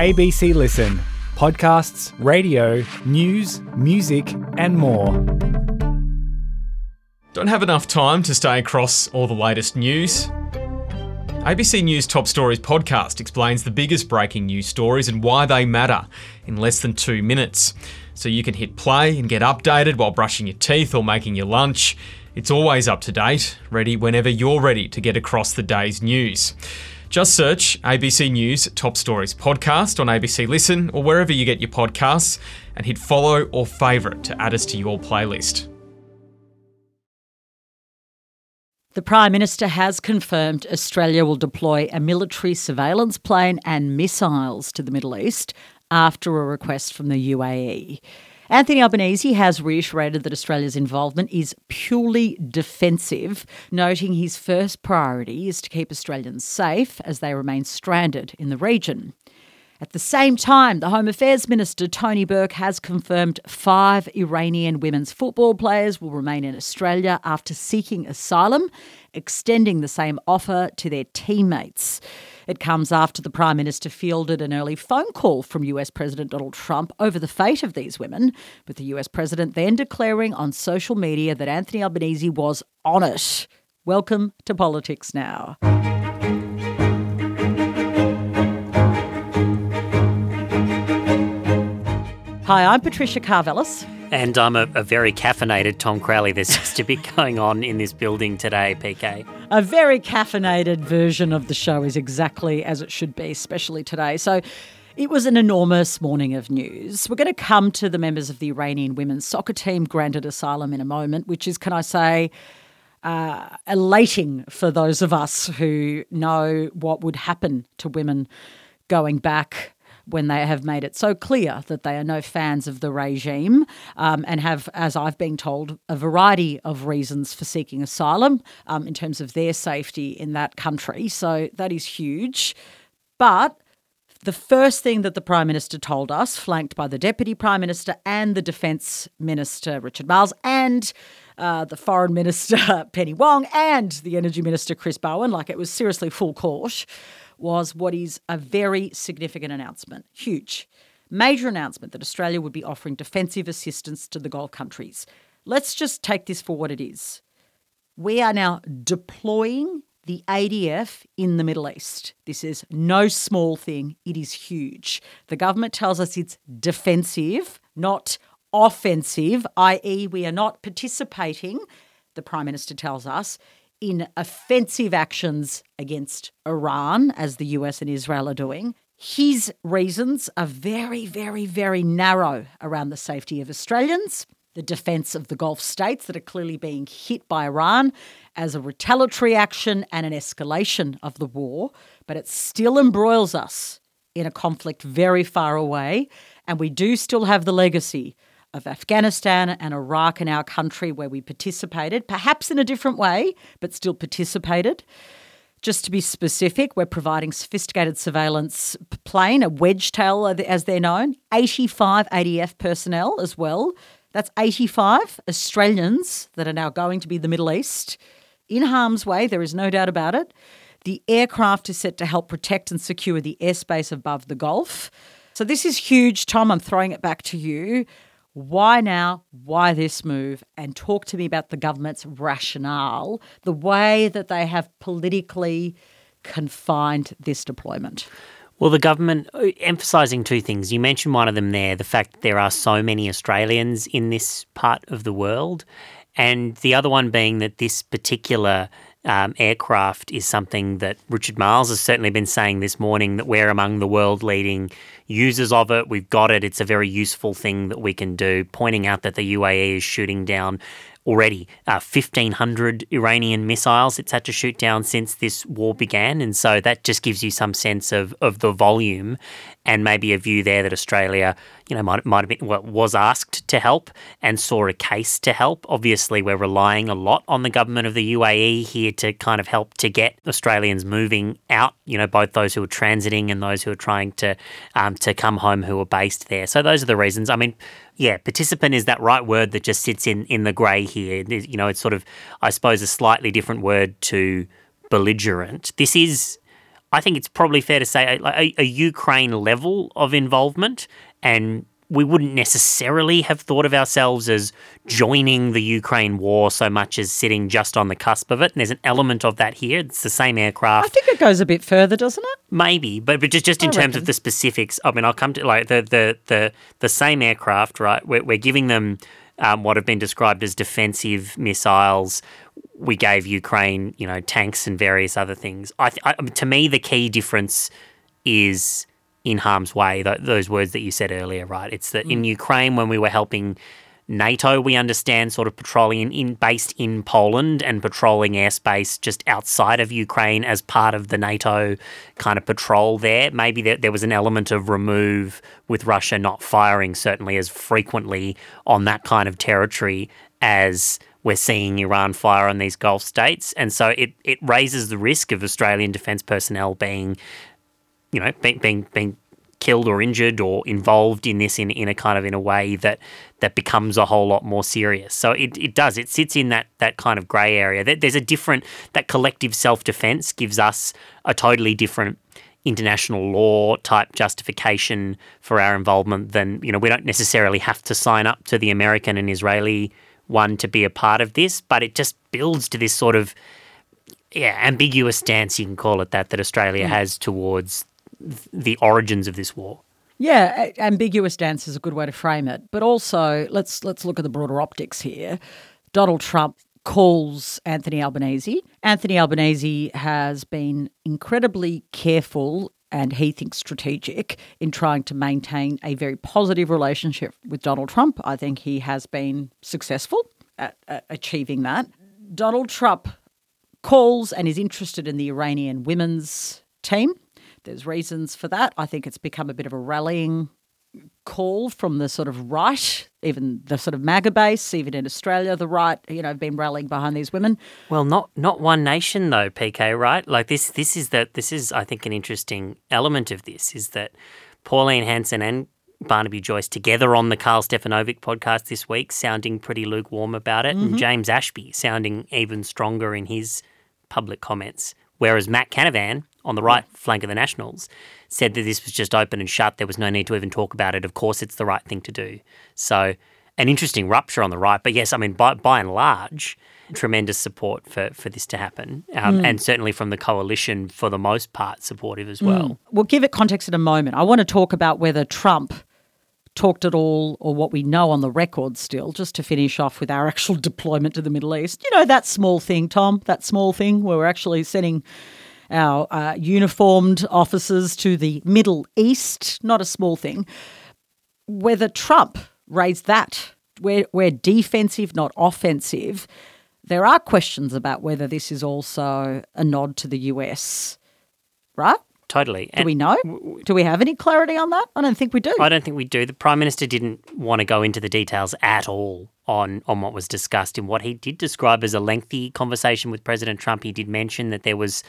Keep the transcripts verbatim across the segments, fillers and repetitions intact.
A B C Listen. Podcasts, radio, news, music and more. Don't have enough time to stay across all the latest news? A B C News Top Stories podcast explains the biggest breaking news stories and why they matter in less than two minutes. So you can hit play and get updated while brushing your teeth or making your lunch. It's always up to date, ready whenever you're ready to get across the day's news. Just search A B C News Top Stories podcast on A B C Listen or wherever you get your podcasts and hit follow or favourite to add us to your playlist. The Prime Minister has confirmed Australia will deploy a military surveillance plane and missiles to the Middle East after a request from the U A E. Anthony Albanese has reiterated that Australia's involvement is purely defensive, noting his first priority is to keep Australians safe as they remain stranded in the region. At the same time, the Home Affairs Minister Tony Burke has confirmed five Iranian women's football players will remain in Australia after seeking asylum, extending the same offer to their teammates. It comes after the Prime Minister fielded an early phone call from U S President Donald Trump over the fate of these women, with the U S President then declaring on social media that Anthony Albanese was on it. Welcome to Politics Now. Hi, I'm Patricia Carvelis. And I'm a, a very caffeinated Tom Crowley. There seems to be going on in this building today, P K. A very caffeinated version of the show is exactly as it should be, especially today. So it was an enormous morning of news. We're going to come to the members of the Iranian women's soccer team granted asylum in a moment, which is, can I say, uh, elating for those of us who know what would happen to women going back when they have made it so clear that they are no fans of the regime um, and have, as I've been told, a variety of reasons for seeking asylum um, in terms of their safety in that country. So that is huge. But the first thing that the Prime Minister told us, flanked by the Deputy Prime Minister and the Defence Minister, Richard Marles, and uh, the Foreign Minister, Penny Wong, and the Energy Minister, Chris Bowen, like it was seriously full court, was what is a very significant announcement. Huge. Major announcement that Australia would be offering defensive assistance to the Gulf countries. Let's just take this for what it is. We are now deploying the A D F in the Middle East. This is no small thing. It is huge. The government tells us it's defensive, not offensive, that is we are not participating, the Prime Minister tells us, in offensive actions against Iran, as the U S and Israel are doing. His reasons are very, very, very narrow around the safety of Australians, the defence of the Gulf states that are clearly being hit by Iran as a retaliatory action and an escalation of the war, but it still embroils us in a conflict very far away, and we do still have the legacy of Afghanistan and Iraq in our country where we participated, perhaps in a different way, but still participated. Just to be specific, we're providing sophisticated surveillance plane, a Wedgetail as they're known, eighty-five A D F personnel as well. That's eighty-five Australians that are now going to be the Middle East in harm's way, there is no doubt about it. The aircraft is set to help protect and secure the airspace above the Gulf. So this is huge. Tom, I'm throwing it back to you. Why now? Why this move? And talk to me about the government's rationale, the way that they have politically confined this deployment. Well, the government emphasising two things. You mentioned one of them there, the fact that there are so many Australians in this part of the world, and the other one being that this particular Um, aircraft is something that Richard Marles has certainly been saying this morning, that we're among the world leading users of it. We've got it. It's a very useful thing that we can do, pointing out that the U A E is shooting down already uh, fifteen hundred Iranian missiles it's had to shoot down since this war began. And so that just gives you some sense of, of the volume and maybe a view there that Australia, you know, might, might have been, well, was asked to help and saw a case to help. Obviously, we're relying a lot on the government of the U A E here to kind of help to get Australians moving out, you know, both those who are transiting and those who are trying to um, to come home who are based there. So those are the reasons. I mean, yeah, participant is that right word that just sits in, in the grey here. You know, it's sort of, I suppose, a slightly different word to belligerent. This is I think it's probably fair to say a, a, a Ukraine level of involvement, and we wouldn't necessarily have thought of ourselves as joining the Ukraine war so much as sitting just on the cusp of it. And there's an element of that here. It's the same aircraft. I think it goes a bit further, doesn't it? Maybe, but but just, just in I terms reckon. of the specifics, I mean, I'll come to like the the the, the same aircraft, right? We're, we're giving them um, what have been described as defensive missiles. We gave Ukraine, you know, tanks and various other things. I, I to me, the key difference is in harm's way, th- those words that you said earlier, right? It's that mm. in Ukraine, when we were helping NATO, we understand sort of patrolling in, in based in Poland and patrolling airspace just outside of Ukraine as part of the NATO kind of patrol there. Maybe there, there was an element of remove with Russia not firing certainly as frequently on that kind of territory as we're seeing Iran fire on these Gulf states. And so it, it raises the risk of Australian defence personnel being you know, being, being being killed or injured or involved in this in, in a kind of in a way that that becomes a whole lot more serious. So it, it does. It sits in that that kind of grey area. There's a different, that collective self-defence gives us a totally different international law type justification for our involvement than, you know, we don't necessarily have to sign up to the American and Israeli one to be a part of this, but it just builds to this sort of, yeah, ambiguous stance, you can call it that, that Australia mm. has towards the origins of this war. Yeah, a- ambiguous stance is a good way to frame it. But also, let's let's look at the broader optics here. Donald Trump calls Anthony Albanese. Anthony Albanese has been incredibly careful and he thinks strategic in trying to maintain a very positive relationship with Donald Trump. I think he has been successful at, at achieving that. Donald Trump calls and is interested in the Iranian women's team. There's reasons for that. I think it's become a bit of a rallying call from the sort of right, even the sort of MAGA base, even in Australia, the right, you know, have been rallying behind these women. Well, not not one nation though, P K, right? Like this this is that this is I think an interesting element of this is that Pauline Hanson and Barnaby Joyce together on the Carl Stefanovic podcast this week sounding pretty lukewarm about it, mm-hmm. and James Ashby sounding even stronger in his public comments. Whereas Matt Canavan, on the right flank of the Nationals, said that this was just open and shut. There was no need to even talk about it. Of course, it's the right thing to do. So an interesting rupture on the right. But yes, I mean, by, by and large, tremendous support for, for this to happen. Um, mm. And certainly from the coalition, for the most part, supportive as well. Mm. We'll give it context in a moment. I want to talk about whether Trump talked at all or what we know on the record still, just to finish off with our actual deployment to the Middle East. You know, that small thing, Tom, that small thing where we're actually sending our uh, uniformed officers to the Middle East, not a small thing. Whether Trump raised that, we're, we're defensive, not offensive. There are questions about whether this is also a nod to the U S, right? Totally. Do and we know? Do we have any clarity on that? I don't think we do. I don't think we do. The Prime Minister didn't want to go into the details at all on, on what was discussed. In what he did describe as a lengthy conversation with President Trump, he did mention that there was,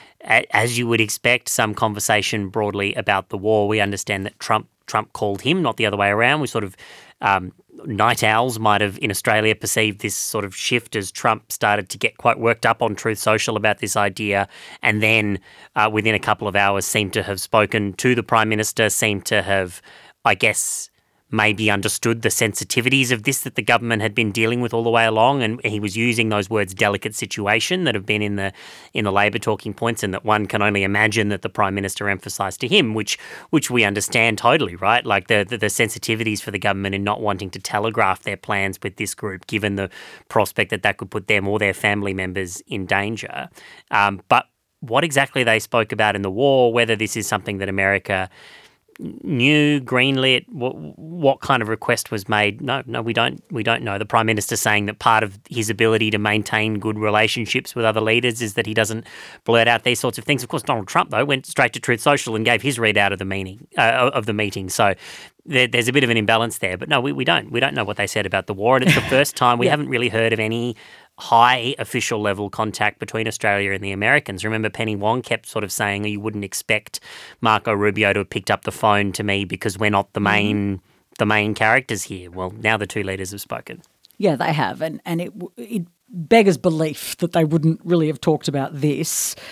as you would expect, some conversation broadly about the war. We understand that Trump Trump called him, not the other way around. We sort of, um, night owls might have in Australia perceived this sort of shift as Trump started to get quite worked up on Truth Social about this idea, and then uh, within a couple of hours seemed to have spoken to the Prime Minister, seemed to have, I guess, maybe understood the sensitivities of this that the government had been dealing with all the way along, and he was using those words delicate situation that have been in the in the Labor talking points, and that one can only imagine that the Prime Minister emphasised to him, which which we understand totally, right? Like the, the the sensitivities for the government in not wanting to telegraph their plans with this group, given the prospect that that could put them or their family members in danger. Um, but what exactly they spoke about in the war, whether this is something that America knew, greenlit, what, what kind of request was made? No, no, we don't. We don't know. The Prime Minister saying that part of his ability to maintain good relationships with other leaders is that he doesn't blurt out these sorts of things. Of course, Donald Trump though went straight to Truth Social and gave his readout of the meeting uh, of the meeting. So there, there's a bit of an imbalance there. But no, we, we don't. We don't know what they said about the war, and it's the first time we yeah. haven't really heard of any high official level contact between Australia and the Americans. Remember, Penny Wong kept sort of saying, you wouldn't expect Marco Rubio to have picked up the phone to me because we're not the main the main characters here. Well, now the two leaders have spoken. Yeah, they have, and, and it, it beggars belief that they wouldn't really have talked about this.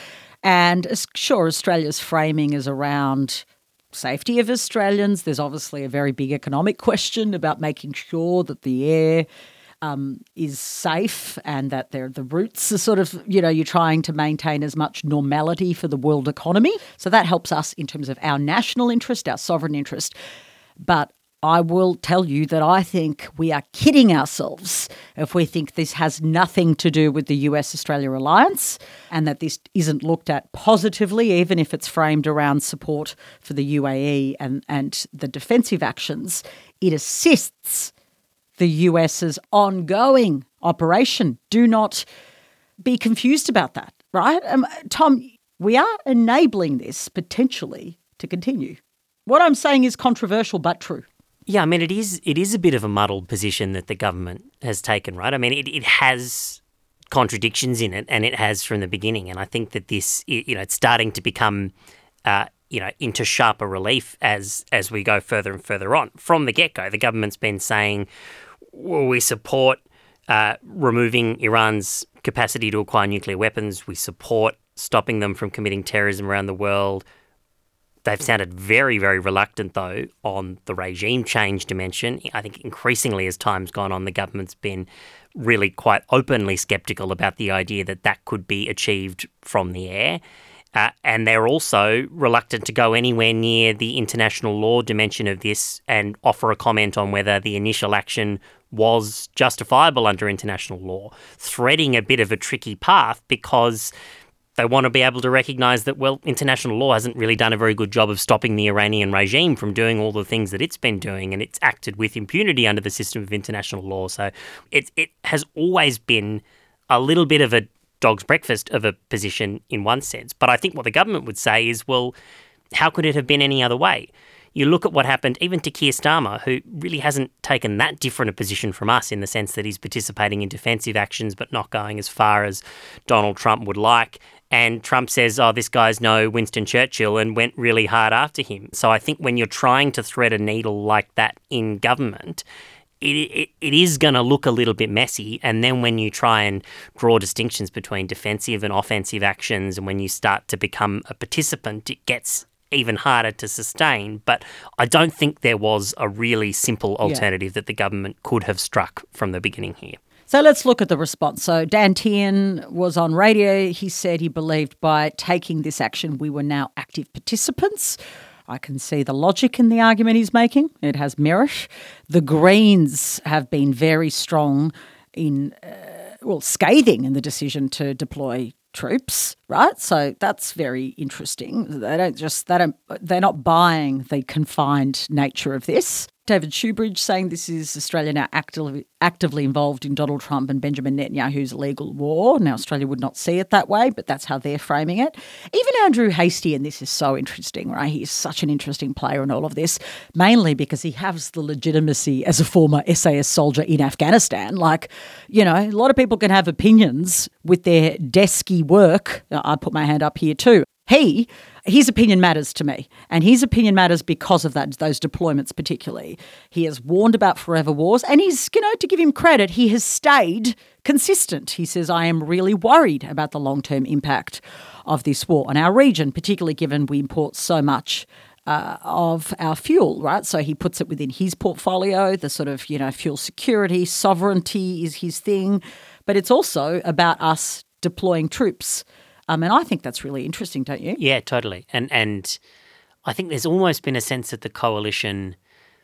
And as- sure, Australia's framing is around safety of Australians. There's obviously a very big economic question about making sure that the air um, is safe and that they're, the routes are sort of, you know, you're trying to maintain as much normality for the world economy. So that helps us in terms of our national interest, our sovereign interest. But I will tell you that I think we are kidding ourselves if we think this has nothing to do with the U S-Australia alliance and that this isn't looked at positively, even if it's framed around support for the U A E and, and the defensive actions. It assists the US's ongoing operation. Do not be confused about that, right? Um, Tom, we are enabling this potentially to continue. What I'm saying is controversial but true. Yeah, I mean, it is it is a bit of a muddled position that the government has taken, right? I mean, it, it has contradictions in it, and it has from the beginning. And I think that this, you know, it's starting to become, uh, you know, into sharper relief as as we go further and further on. From the get-go, the government's been saying, well, we support uh, removing Iran's capacity to acquire nuclear weapons. We support stopping them from committing terrorism around the world. They've sounded very, very reluctant, though, on the regime change dimension. I think increasingly as time's gone on, the government's been really quite openly sceptical about the idea that that could be achieved from the air. Uh, and they're also reluctant to go anywhere near the international law dimension of this and offer a comment on whether the initial action was justifiable under international law, threading a bit of a tricky path because they want to be able to recognise that, well, international law hasn't really done a very good job of stopping the Iranian regime from doing all the things that it's been doing, and it's acted with impunity under the system of international law. So it it has always been a little bit of a dog's breakfast of a position in one sense. But I think what the government would say is, well, how could it have been any other way? You look at what happened even to Keir Starmer, who really hasn't taken that different a position from us in the sense that he's participating in defensive actions but not going as far as Donald Trump would like. And Trump says, oh, this guy's no Winston Churchill, and went really hard after him. So I think when you're trying to thread a needle like that in government, it, it, it is going to look a little bit messy. And then when you try and draw distinctions between defensive and offensive actions, and when you start to become a participant, it gets even harder to sustain. But I don't think there was a really simple alternative yeah. that the government could have struck from the beginning here. So let's look at the response. So Dan Tehan was on radio. He said he believed by taking this action, we were now active participants. I can see the logic in the argument he's making. It has merit. The Greens have been very strong in, uh, well, scathing in the decision to deploy troops, right? So that's very interesting. They don't just, they don't, they're not buying the confined nature of this. David Shoebridge saying this is Australia now actively actively involved in Donald Trump and Benjamin Netanyahu's legal war. Now, Australia would not see it that way, but that's how they're framing it. Even Andrew Hastie, and this is so interesting, right? He's such an interesting player in all of this, mainly because he has the legitimacy as a former S A S soldier in Afghanistan. Like, you know, a lot of people can have opinions with their desky work. I put my hand up here too. He, his opinion matters to me, and his opinion matters because of that, those deployments particularly. He has warned about forever wars, and he's, you know, to give him credit, he has stayed consistent. He says, I am really worried about the long-term impact of this war on our region, particularly given we import so much uh, of our fuel, right? So he puts it within his portfolio, the sort of, you know, fuel security, sovereignty is his thing, but it's also about us deploying troops. Um, and I think that's really interesting, don't you? Yeah, totally. And and I think there's almost been a sense that the coalition,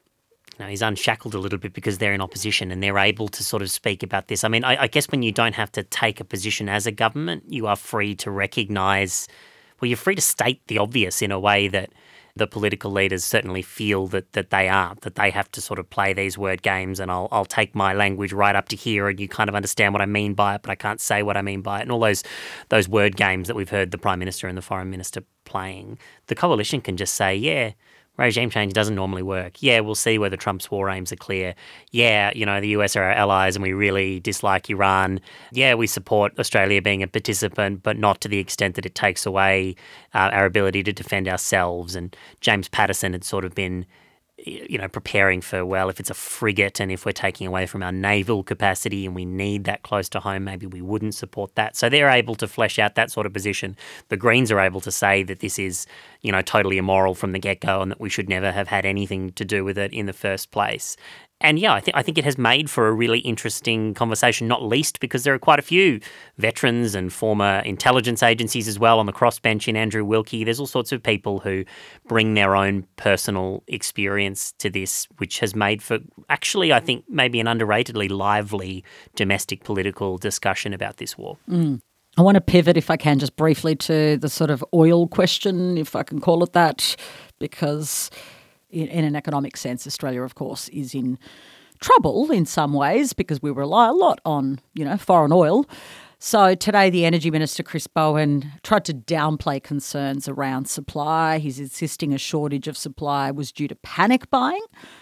you know, is unshackled a little bit because they're in opposition and they're able to sort of speak about this. I mean, I, I guess when you don't have to take a position as a government, you are free to recognise, well, you're free to state the obvious in a way that the political leaders certainly feel that that they aren't, that they have to sort of play these word games and I'll I'll take my language right up to here and you kind of understand what I mean by it, but I can't say what I mean by it. And all those those word games that we've heard the Prime Minister and the Foreign Minister playing, the coalition can just say, yeah, regime change doesn't normally work. Yeah, we'll see whether Trump's war aims are clear. Yeah, you know, the U S are our allies and we really dislike Iran. Yeah, we support Australia being a participant, but not to the extent that it takes away uh, our ability to defend ourselves. And James Paterson had sort of been you know, preparing for, well, if it's a frigate and if we're taking away from our naval capacity and we need that close to home, maybe we wouldn't support that. So they're able to flesh out that sort of position. The Greens are able to say that this is, you know, totally immoral from the get-go and that we should never have had anything to do with it in the first place. And yeah, I think I think it has made for a really interesting conversation, not least because there are quite a few veterans and former intelligence agencies as well on the crossbench in Andrew Wilkie. There's all sorts of people who bring their own personal experience to this, which has made for actually, I think, maybe an underratedly lively domestic political discussion about this war. Mm. I want to pivot, if I can, just briefly to the sort of oil question, if I can call it that, because in, in an economic sense, Australia, of course, is in trouble in some ways because we rely a lot on, you know, foreign oil. So today the Energy Minister, Chris Bowen, tried to downplay concerns around supply. He's insisting a shortage of supply was due to panic buying.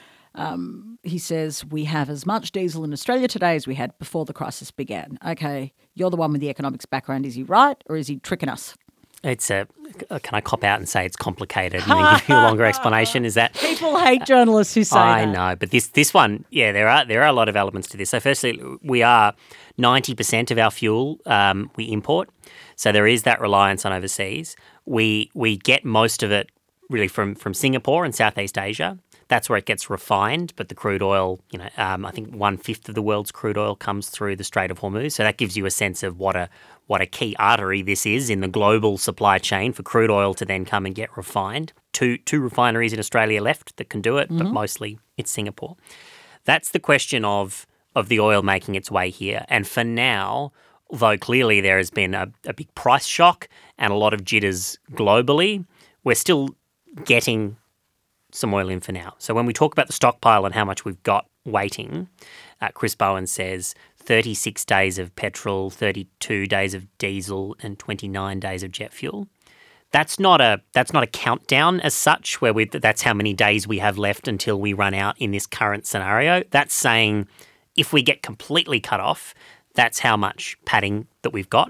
Um, he says, we have as much diesel in Australia today as we had before the crisis began. Okay, you're the one with the economics background. Is he right or is he tricking us? It's a, can I cop out and say it's complicated and then give you a longer explanation? Is that people hate journalists who say I that. I know, but this this one, yeah, there are there are a lot of elements to this. So firstly, we are ninety percent of our fuel um, we import, so there is that reliance on overseas. We we get most of it really from from Singapore and Southeast Asia. That's where it gets refined, but the crude oil, you know, um, I think one fifth of the world's crude oil comes through the Strait of Hormuz. So that gives you a sense of what a what a key artery this is in the global supply chain for crude oil to then come and get refined. Two two refineries in Australia left that can do it, mm-hmm. but mostly it's Singapore. That's the question of of the oil making its way here. And for now, although clearly there has been a, a big price shock and a lot of jitters globally, we're still getting some oil in for now. So when we talk about the stockpile and how much we've got waiting, uh, Chris Bowen says thirty-six days of petrol, thirty-two days of diesel and twenty-nine days of jet fuel. That's not a that's not a countdown as such where we that's how many days we have left until we run out in this current scenario. That's saying if we get completely cut off, that's how much padding that we've got.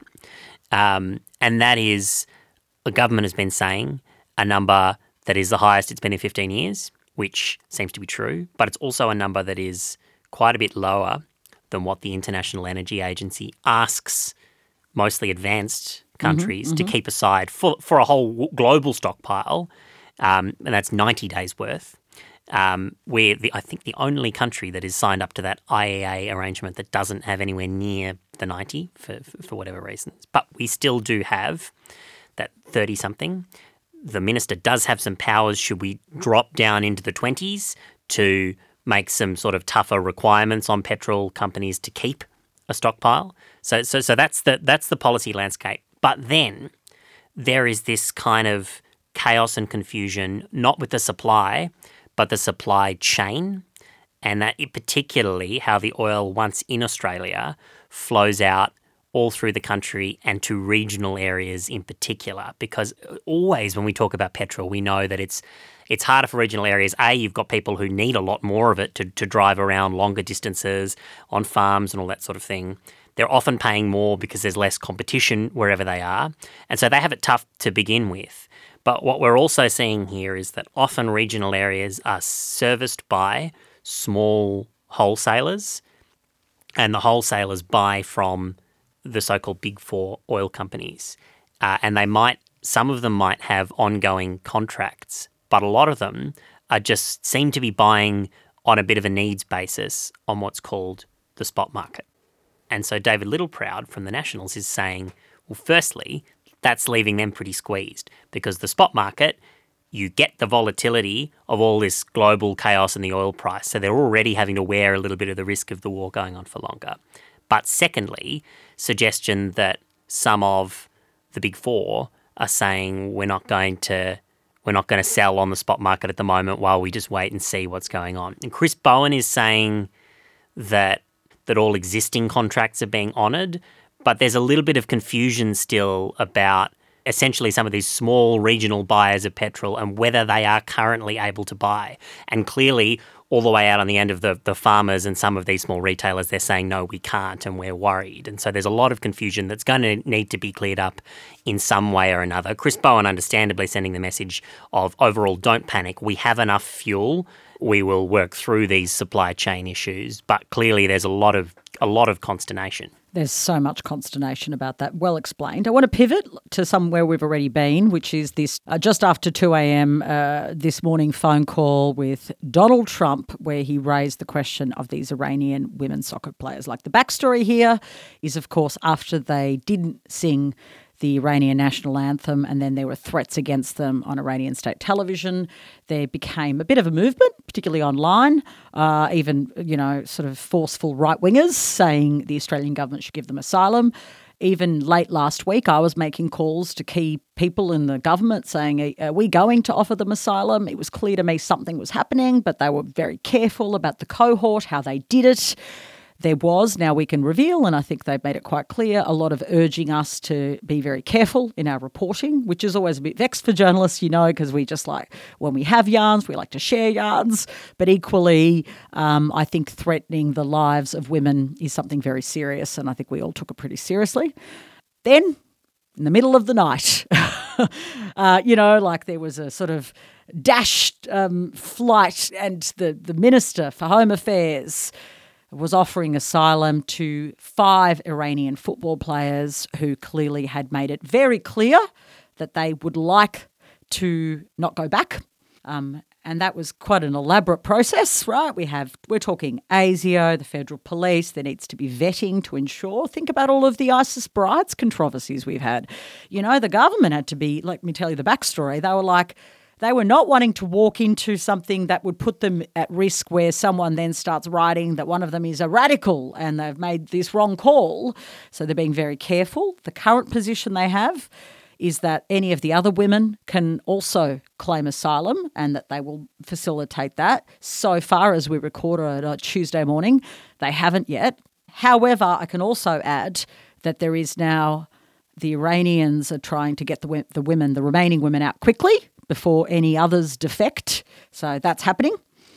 Um, and that is, the government has been saying, a number that is the highest it's been in fifteen years, which seems to be true, but it's also a number that is quite a bit lower than what the International Energy Agency asks mostly advanced countries mm-hmm, to mm-hmm. keep aside for, for a whole global stockpile, um, and that's ninety days worth. Um, we're, the, I think, the only country that is signed up to that I E A arrangement that doesn't have anywhere near the ninety for, for, for whatever reasons. But we still do have that thirty-something. The minister does have some powers should we drop down into the twenties to make some sort of tougher requirements on petrol companies to keep a stockpile. So so so that's the that's the policy landscape. But then there is this kind of chaos and confusion, not with the supply, but the supply chain, and that it particularly how the oil once in Australia flows out all through the country and to regional areas in particular, because always when we talk about petrol, we know that it's it's harder for regional areas. A, you've got people who need a lot more of it to, to drive around longer distances on farms and all that sort of thing. They're often paying more because there's less competition wherever they are. And so they have it tough to begin with. But what we're also seeing here is that often regional areas are serviced by small wholesalers, and the wholesalers buy from the so-called big four oil companies. Uh, and they might, some of them might have ongoing contracts, but a lot of them are just seem to be buying on a bit of a needs basis on what's called the spot market. And so David Littleproud from the Nationals is saying, well, firstly, that's leaving them pretty squeezed because the spot market, you get the volatility of all this global chaos in the oil price. So they're already having to wear a little bit of the risk of the war going on for longer. But secondly, suggestion that some of the big four are saying we're not going to we're not going to sell on the spot market at the moment while we just wait and see what's going on. And Chris Bowen is saying that that all existing contracts are being honoured, but there's a little bit of confusion still about essentially some of these small regional buyers of petrol and whether they are currently able to buy. And clearly, all the way out on the end of the, the farmers and some of these small retailers, they're saying, no, we can't and we're worried. And so there's a lot of confusion that's going to need to be cleared up in some way or another. Chris Bowen understandably sending the message of overall, don't panic. We have enough fuel. We will work through these supply chain issues. But clearly there's a lot of a lot of consternation. There's so much consternation about that. Well explained. I want to pivot to somewhere we've already been, which is this uh, just after two a.m. Uh, this morning phone call with Donald Trump, where he raised the question of these Iranian women's soccer players. Like, the backstory here is, of course, after they didn't sing the Iranian national anthem and then there were threats against them on Iranian state television, there became a bit of a movement, particularly online, uh, even, you know, sort of forceful right-wingers saying the Australian government should give them asylum. Even late last week, I was making calls to key people in the government saying, are we going to offer them asylum? It was clear to me something was happening, but they were very careful about the cohort, how they did it. There was, now we can reveal, and I think they've made it quite clear, a lot of urging us to be very careful in our reporting, which is always a bit vexed for journalists, you know, because we just like, when we have yarns, we like to share yarns. But equally, um, I think threatening the lives of women is something very serious, and I think we all took it pretty seriously. Then, in the middle of the night, uh, you know, like there was a sort of dashed um, flight, and the, the Minister for Home Affairs was offering asylum to five Iranian football players who clearly had made it very clear that they would like to not go back. Um, and that was quite an elaborate process, right? We have, we're talking ASIO, the federal police. There needs to be vetting to ensure. Think about all of the ISIS brides controversies we've had. You know, the government had to be, let me tell you the backstory. They were like, They were not wanting to walk into something that would put them at risk, where someone then starts writing that one of them is a radical and they've made this wrong call. So they're being very careful. The current position they have is that any of the other women can also claim asylum and that they will facilitate that. So far as we record it on Tuesday morning, they haven't yet. However, I can also add that there is now, the Iranians are trying to get the, the women, the remaining women out quickly before any others defect. So that's happening.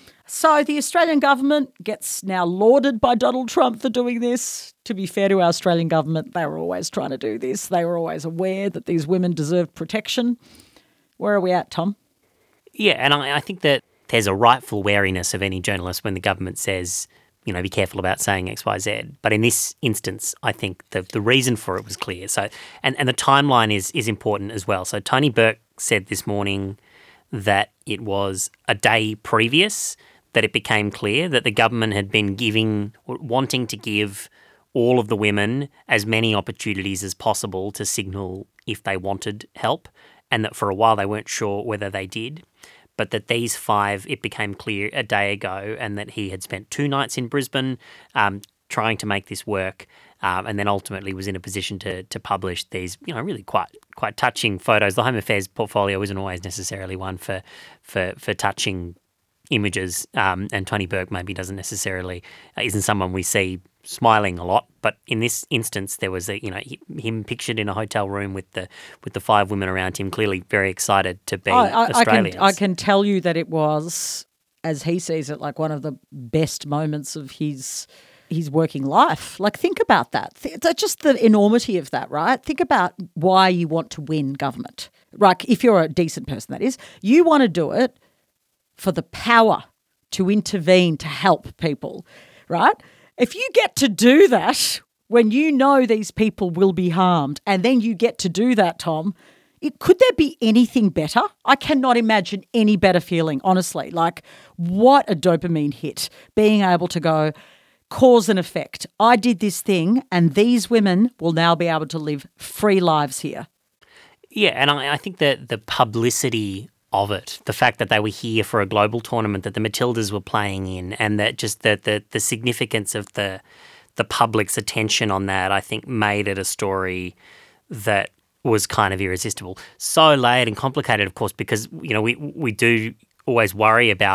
So the Australian government gets now lauded by Donald Trump for doing this. To be fair to our Australian government, they were always trying to do this. They were always aware that these women deserved protection. Where are we at, Tom? Yeah, and I, I think that there's a rightful wariness of any journalist when the government says, you know, be careful about saying X, Y, Z. But in this instance, I think the the reason for it was clear. So, and, and the timeline is is important as well. So Tony Burke said this morning that it was a day previous that it became clear that the government had been giving, wanting to give all of the women as many opportunities as possible to signal if they wanted help, and that for a while they weren't sure whether they did. But that these five, it became clear a day ago, and that he had spent two nights in Brisbane um, trying to make this work, um, and then ultimately was in a position to to publish these, you know, really quite quite touching photos. The Home Affairs portfolio isn't always necessarily one for for for touching images, um, and Tony Burke maybe doesn't necessarily uh, isn't someone we see smiling a lot, but in this instance there was a, you know, him pictured in a hotel room with the with the five women around him, clearly very excited to be I, I, Australians. I can, I can tell you that it was, as he sees it, like one of the best moments of his his working life. Like, think about that. Th- just the enormity of that, right? Think about why you want to win government. Right, if you're a decent person, that is. You want to do it for the power to intervene, to help people, right? If you get to do that when you know these people will be harmed, and then you get to do that, Tom, it, could there be anything better? I cannot imagine any better feeling, honestly. Like, what a dopamine hit, being able to go, cause and effect. I did this thing, and these women will now be able to live free lives here. Yeah, and I, I think that the publicity of it, the fact that they were here for a global tournament that the Matildas were playing in, and that just the the, the significance of the the public's attention on that, I think made it a story that was kind of irresistible. So layered and complicated, of course, because, you know, we we do always worry about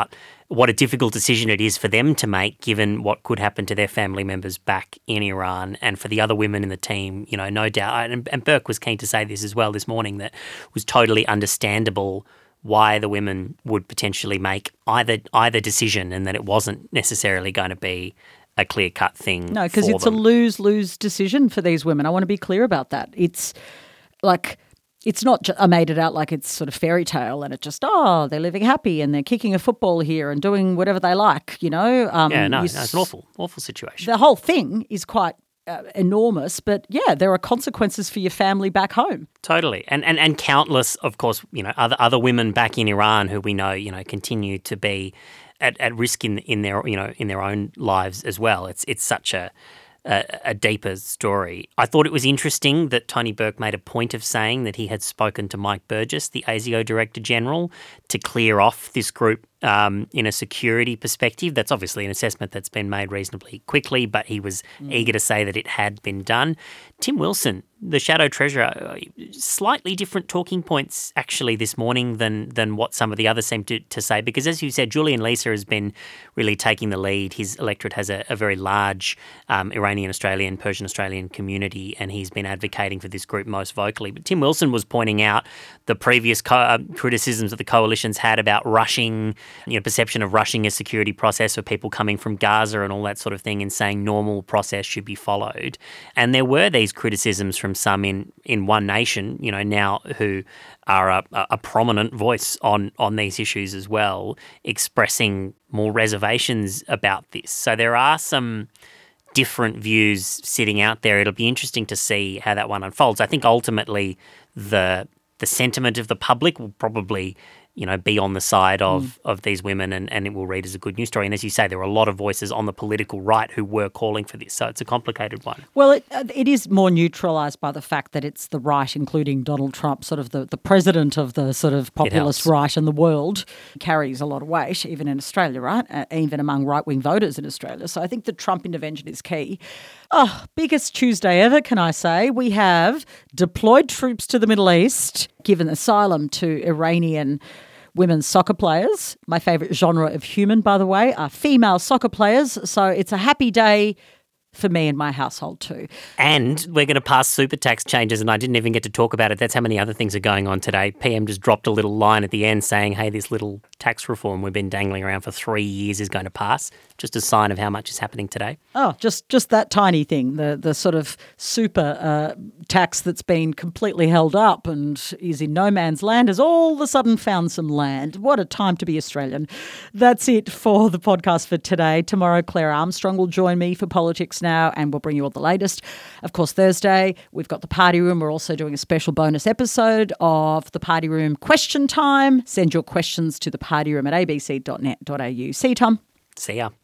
what a difficult decision it is for them to make, given what could happen to their family members back in Iran. And for the other women in the team, you know, no doubt, and, and Burke was keen to say this as well this morning, that it was totally understandable why the women would potentially make either either decision, and that it wasn't necessarily going to be a clear-cut thing. No, because it's them. a lose-lose decision for these women. I want to be clear about that. It's like, it's not, just, I made it out like it's sort of fairy tale and it just, oh, they're living happy and they're kicking a football here and doing whatever they like, you know. Um, yeah, no, no, s- it's an awful, awful situation. The whole thing is quite uh, enormous, but yeah, there are consequences for your family back home. Totally. And, and and countless, of course, you know, other other women back in Iran who we know, you know, continue to be at, at risk in in their, you know, in their own lives as well. It's it's such a, a a deeper story. I thought it was interesting that Tony Burke made a point of saying that he had spoken to Mike Burgess, the ASIO Director General, to clear off this group um, in a security perspective. That's obviously an assessment that's been made reasonably quickly, but he was mm. eager to say that it had been done. Tim Wilson, the Shadow Treasurer, slightly different talking points actually this morning than than what some of the others seem to, to say, because as you said, Julian Leeser has been really taking the lead. His electorate has a, a very large um, Iranian Australian, Persian Australian community, and he's been advocating for this group most vocally. But Tim Wilson was pointing out the previous co- uh, criticisms that the coalitions had about rushing, you know, perception of rushing a security process for people coming from Gaza and all that sort of thing, and saying normal process should be followed. And there were these criticisms from some in, in One Nation, you know, now who are a, a prominent voice on, on these issues as well, expressing more reservations about this. So there are some different views sitting out there. It'll be interesting to see how that one unfolds. I think ultimately the the sentiment of the public will probably, you know, be on the side of, mm. of these women, and, and it will read as a good news story. And as you say, there are a lot of voices on the political right who were calling for this. So it's a complicated one. Well, it, it is more neutralised by the fact that it's the right, including Donald Trump, sort of the, the president of the sort of populist right in the world, carries a lot of weight, even in Australia, right? Uh, even among right-wing voters in Australia. So I think the Trump intervention is key. Oh, biggest Tuesday ever, can I say. We have deployed troops to the Middle East, given asylum to Iranian women's soccer players. My favourite genre of human, by the way, are female soccer players. So it's a happy day for me and my household too. And we're going to pass super tax changes, and I didn't even get to talk about it. That's how many other things are going on today. P M just dropped a little line at the end saying, hey, this little tax reform we've been dangling around for three years is going to pass. Just a sign of how much is happening today. Oh, just just that tiny thing, the the sort of super uh, tax that's been completely held up and is in no man's land has all of a sudden found some land. What a time to be Australian. That's it for the podcast for today. Tomorrow, Claire Armstrong will join me for Politics Now, and we'll bring you all the latest. Of course, Thursday, we've got the Party Room. We're also doing a special bonus episode of the Party Room Question Time. Send your questions to the party room at a b c dot net dot a u. See you, Tom. See ya.